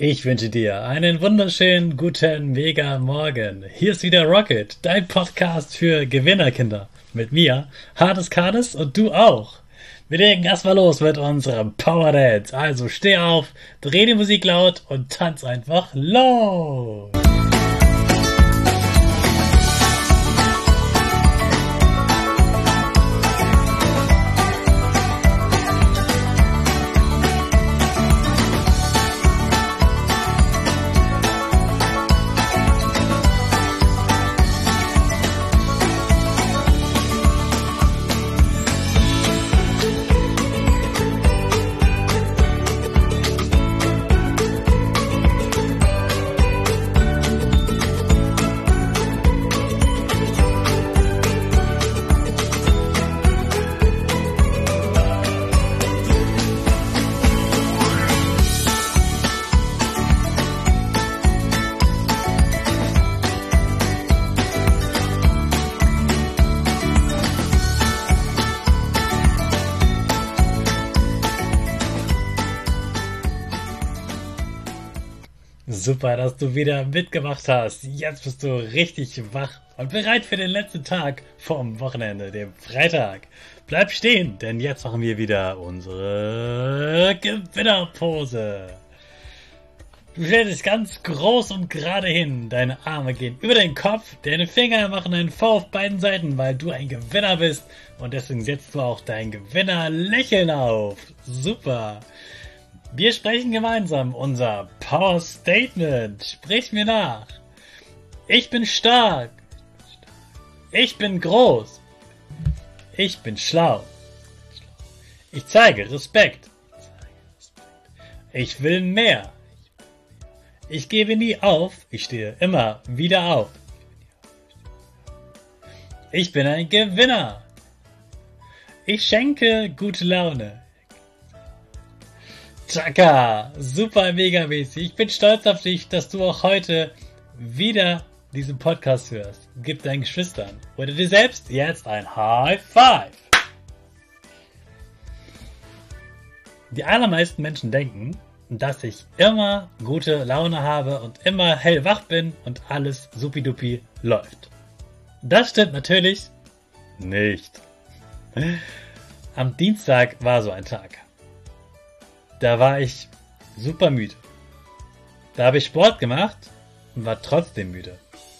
Ich wünsche dir einen wunderschönen, guten, mega Morgen. Hier ist wieder Rocket, dein Podcast für Gewinnerkinder. Mit mir, Hades und du auch. Wir legen erstmal los mit unserem Power Dance. Also steh auf, dreh die Musik laut und tanz einfach los. Super, dass du wieder mitgemacht hast. Jetzt bist du richtig wach und bereit für den letzten Tag vom Wochenende, dem Freitag. Bleib stehen, denn jetzt machen wir wieder unsere Gewinnerpose. Du stellst dich ganz groß und gerade hin. Deine Arme gehen über den Kopf, deine Finger machen einen V auf beiden Seiten, weil du ein Gewinner bist. Und deswegen setzt du auch dein Gewinnerlächeln auf. Super. Wir sprechen gemeinsam unser Power Statement. Sprich mir nach. Ich bin stark. Ich bin groß. Ich bin schlau. Ich zeige Respekt. Ich will mehr. Ich gebe nie auf. Ich stehe immer wieder auf. Ich bin ein Gewinner. Ich schenke gute Laune. Chaka, super mega mäßig. Ich bin stolz auf dich, dass du auch heute wieder diesen Podcast hörst. Gib deinen Geschwistern oder dir selbst jetzt ein High Five. Die allermeisten Menschen denken, dass ich immer gute Laune habe und immer hellwach bin und alles supidupi läuft. Das stimmt natürlich nicht. Am Dienstag war so ein Tag. Da war ich super müde. Da habe ich Sport gemacht und war trotzdem müde.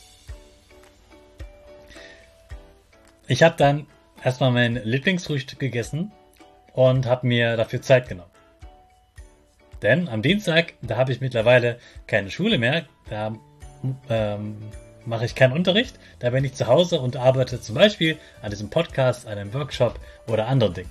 Ich habe dann erstmal mein Lieblingsfrühstück gegessen und habe mir dafür Zeit genommen. Denn am Dienstag, da habe ich mittlerweile keine Schule mehr, da mache ich keinen Unterricht, da bin ich zu Hause und arbeite zum Beispiel an diesem Podcast, an einem Workshop oder anderen Dingen.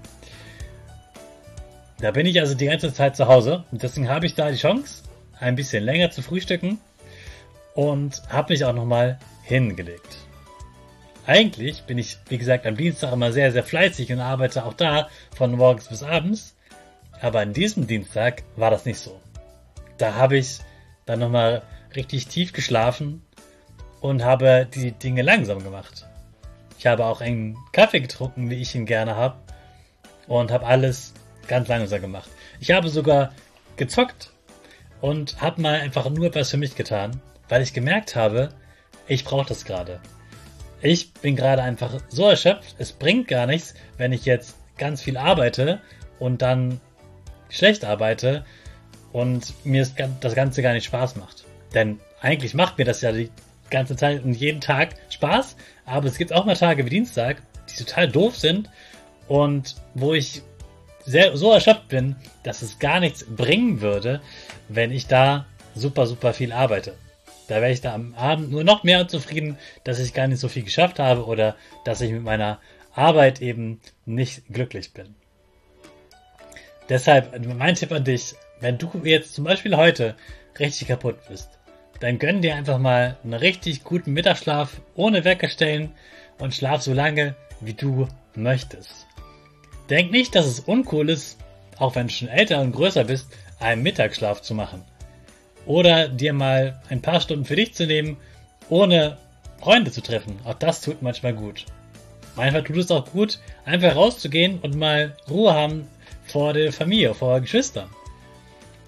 Da bin ich also die ganze Zeit zu Hause und deswegen habe ich da die Chance, ein bisschen länger zu frühstücken und habe mich auch nochmal hingelegt. Eigentlich bin ich, wie gesagt, am Dienstag immer sehr, sehr fleißig und arbeite auch da von morgens bis abends, aber an diesem Dienstag war das nicht so. Da habe ich dann nochmal richtig tief geschlafen und habe die Dinge langsam gemacht. Ich habe auch einen Kaffee getrunken, wie ich ihn gerne habe, und habe alles ganz langsam gemacht. Ich habe sogar gezockt und habe mal einfach nur etwas für mich getan, weil ich gemerkt habe, ich brauche das gerade. Ich bin gerade einfach so erschöpft, es bringt gar nichts, wenn ich jetzt ganz viel arbeite und dann schlecht arbeite und mir das Ganze gar nicht Spaß macht. Denn eigentlich macht mir das ja die ganze Zeit und jeden Tag Spaß, aber es gibt auch mal Tage wie Dienstag, die total doof sind und wo ich so erschöpft bin, dass es gar nichts bringen würde, wenn ich da super, super viel arbeite. Da wäre ich da am Abend nur noch mehr unzufrieden, dass ich gar nicht so viel geschafft habe oder dass ich mit meiner Arbeit eben nicht glücklich bin. Deshalb mein Tipp an dich, wenn du jetzt zum Beispiel heute richtig kaputt bist, dann gönn dir einfach mal einen richtig guten Mittagsschlaf ohne Wecker stellen und schlaf so lange, wie du möchtest. Denk nicht, dass es uncool ist, auch wenn du schon älter und größer bist, einen Mittagsschlaf zu machen. Oder dir mal ein paar Stunden für dich zu nehmen, ohne Freunde zu treffen. Auch das tut manchmal gut. Manchmal tut es auch gut, einfach rauszugehen und mal Ruhe haben vor der Familie, vor Geschwistern.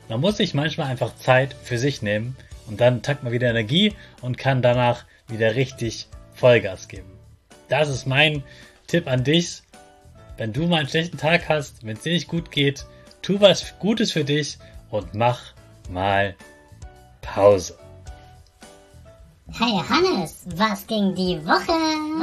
Man muss sich manchmal einfach Zeit für sich nehmen und dann tankt man wieder Energie und kann danach wieder richtig Vollgas geben. Das ist mein Tipp an dich. Wenn du mal einen schlechten Tag hast, wenn es dir nicht gut geht, tu was Gutes für dich und mach mal Pause. Hey Hannes, was ging die Woche?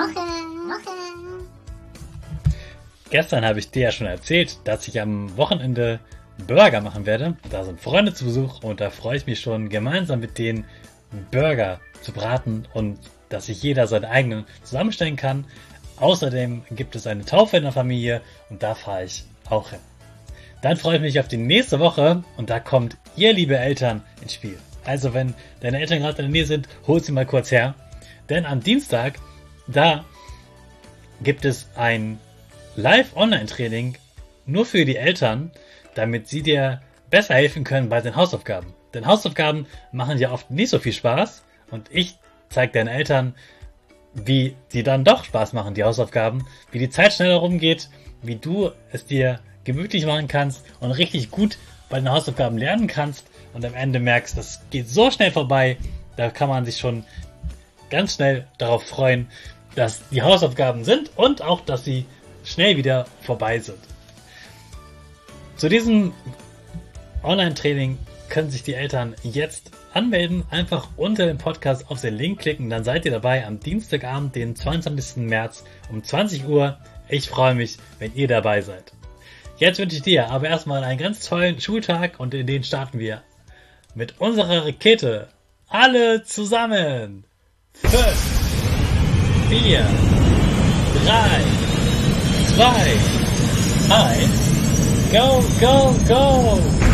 Gestern habe ich dir ja schon erzählt, dass ich am Wochenende Burger machen werde. Da sind Freunde zu Besuch und da freue ich mich schon, gemeinsam mit denen Burger zu braten und dass sich jeder seinen eigenen zusammenstellen kann. Außerdem gibt es eine Taufe in der Familie und da fahre ich auch hin. Dann freue ich mich auf die nächste Woche und da kommt ihr, liebe Eltern, ins Spiel. Also wenn deine Eltern gerade in der Nähe sind, hol sie mal kurz her. Denn am Dienstag, da gibt es ein Live-Online-Training nur für die Eltern, damit sie dir besser helfen können bei den Hausaufgaben. Denn Hausaufgaben machen ja oft nicht so viel Spaß und ich zeige deinen Eltern, wie die dann doch Spaß machen, die Hausaufgaben, wie die Zeit schneller rumgeht, wie du es dir gemütlich machen kannst und richtig gut bei den Hausaufgaben lernen kannst und am Ende merkst, das geht so schnell vorbei, da kann man sich schon ganz schnell darauf freuen, dass die Hausaufgaben sind und auch, dass sie schnell wieder vorbei sind. Zu diesem Online-Training können sich die Eltern jetzt anmelden. Einfach unter dem Podcast auf den Link klicken, dann seid ihr dabei am Dienstagabend, den 22. März um 20 Uhr. Ich freue mich, wenn ihr dabei seid. Jetzt wünsche ich dir aber erstmal einen ganz tollen Schultag und in den starten wir mit unserer Rakete. Alle zusammen. 5, 4, 3, 2, 1, go, go, go!